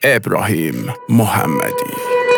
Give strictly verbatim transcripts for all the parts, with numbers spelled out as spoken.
ابراهیم محمدی.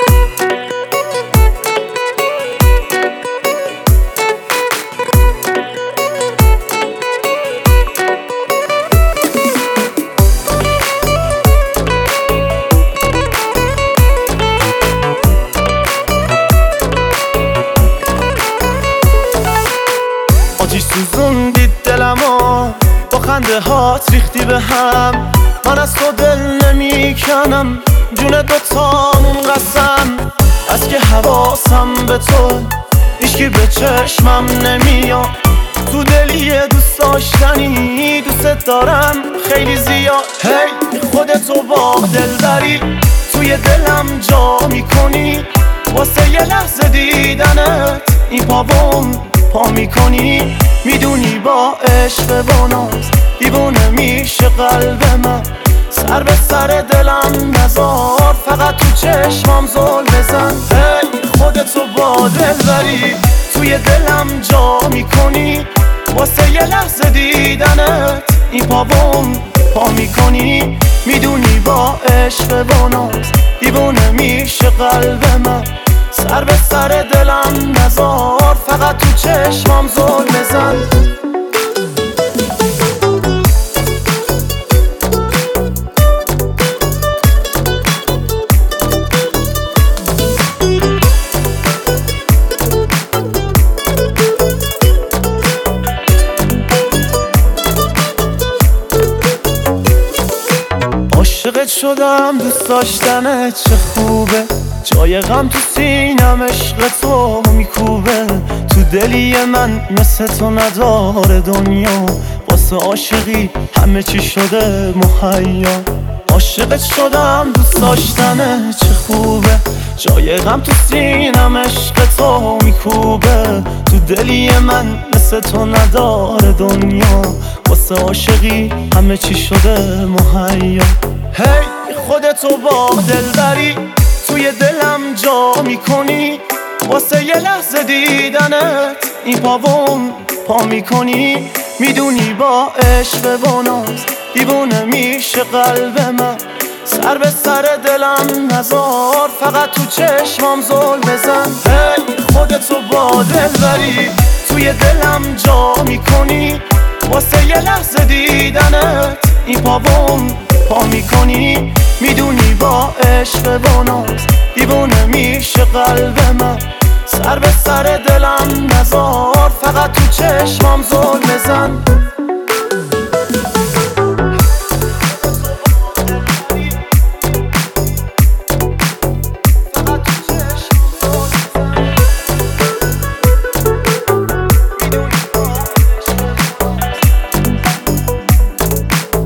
آتیش سوزوندی دلمو، با خنده هات ریختی به هم. من از تو دل نمی کنم، جون دوتامون قسم. از که حواسم به تو هیچکی به چشمم نمیاد. تو دلی دوست داشتنی دوست دارم خیلی زیاد. هی خودتو با دل بری توی دلم جا میکنی. واسه یه لحظه دیدنت این پاوم پا میکنی. میدونی با عشق و ناز دیوونه میشه قلب من. سر به سر دلم نزار، فقط تو چشمام زل بزن. هی خودتو با دل بری توی دلم جا میکنی. واسه یه لحظه دیدنت این پاوم پا میکنی. میدونی با عشق و ناز دیوونه میشه قلب من. سر به سر دلم نزار، فقط تو چشمام زل بزن. عاشقت شدم، دوست داشتنت چه خوبه. جای غم تو سینم عشق تو میکوبه. تو دلی من مثل تو نداره دنیا. واسه عاشقی همه چی شده مهیا. عاشقت شدم، دوست داشتنت چه خوبه. جای غم تو سینم عشق تو میکوبه. تو دلی من مثل تو نداره دنیا. واسه عاشقی همه چی شده مهیا. هی خودتو با دل بری توی دلم جا میکنی. واسه یه لحظه دیدنت این پاوم پا میکنی. میدونی با عشق و ناز دیوونه میشه قلب من. سر به سر دلم نزار، فقط تو چشمام زل بزن. هی خودتو با دل بری توی دلم جا میکنی. واسه یه لحظه دیدنت این پاوم پا میکنی. میدونی با عشق و ناز دیوونه میشه قلب من. سر به سر دلم نزار، فقط تو چشمام زل بزن.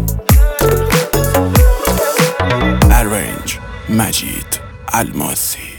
مجید الماسی.